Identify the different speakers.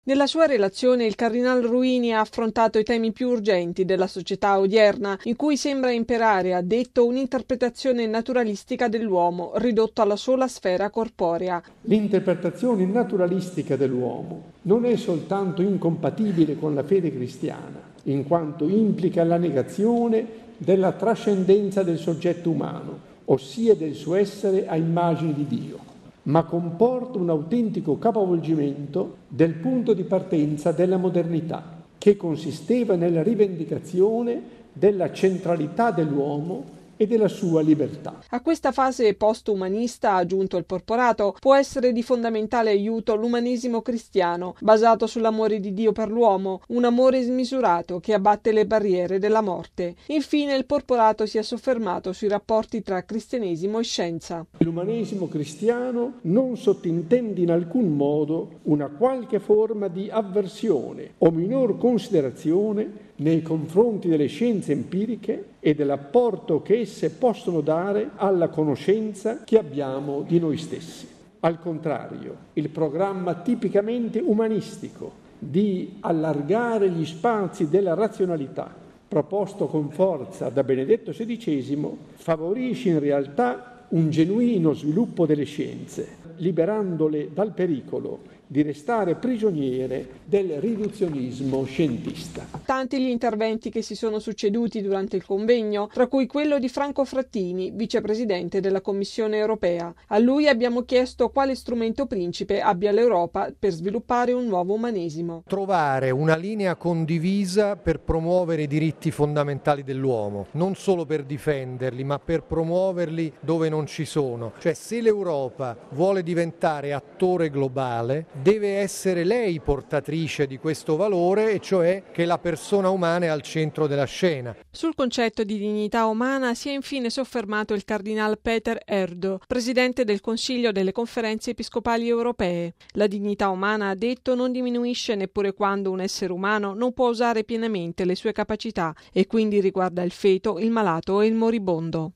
Speaker 1: Nella sua relazione il cardinal Ruini ha affrontato i temi più urgenti della società odierna, in cui sembra imperare, ha detto, un'interpretazione naturalistica dell'uomo, ridotto alla sola sfera corporea.
Speaker 2: L'interpretazione naturalistica dell'uomo non è soltanto incompatibile con la fede cristiana, in quanto implica la negazione della trascendenza del soggetto umano, ossia del suo essere a immagine di Dio, ma comporta un autentico capovolgimento del punto di partenza della modernità, che consisteva nella rivendicazione della centralità dell'uomo e della sua libertà.
Speaker 1: A questa fase post-umanista, ha aggiunto il Porporato, può essere di fondamentale aiuto l'umanesimo cristiano, basato sull'amore di Dio per l'uomo, un amore smisurato che abbatte le barriere della morte. Infine il Porporato si è soffermato sui rapporti tra cristianesimo e scienza.
Speaker 2: L'umanesimo cristiano non sottintende in alcun modo una qualche forma di avversione o minor considerazione nei confronti delle scienze empiriche e dell'apporto che esse possono dare alla conoscenza che abbiamo di noi stessi. Al contrario, il programma tipicamente umanistico di allargare gli spazi della razionalità, proposto con forza da Benedetto XVI, favorisce in realtà un genuino sviluppo delle scienze, liberandole dal pericolo di restare prigioniere del riduzionismo scientista.
Speaker 1: Tanti gli interventi che si sono succeduti durante il convegno, tra cui quello di Franco Frattini, vicepresidente della Commissione europea. A lui abbiamo chiesto quale strumento principe abbia l'Europa per sviluppare un nuovo umanesimo.
Speaker 3: Trovare una linea condivisa per promuovere i diritti fondamentali dell'uomo, non solo per difenderli, ma per promuoverli dove non ci sono. Cioè, se l'Europa vuole diventare attore globale, deve essere lei portatrice di questo valore, e cioè che la persona umana è al centro della scena.
Speaker 1: Sul concetto di dignità umana si è infine soffermato il cardinal Peter Erdo, presidente del Consiglio delle Conferenze Episcopali Europee. La dignità umana, ha detto, non diminuisce neppure quando un essere umano non può usare pienamente le sue capacità, e quindi riguarda il feto, il malato e il moribondo.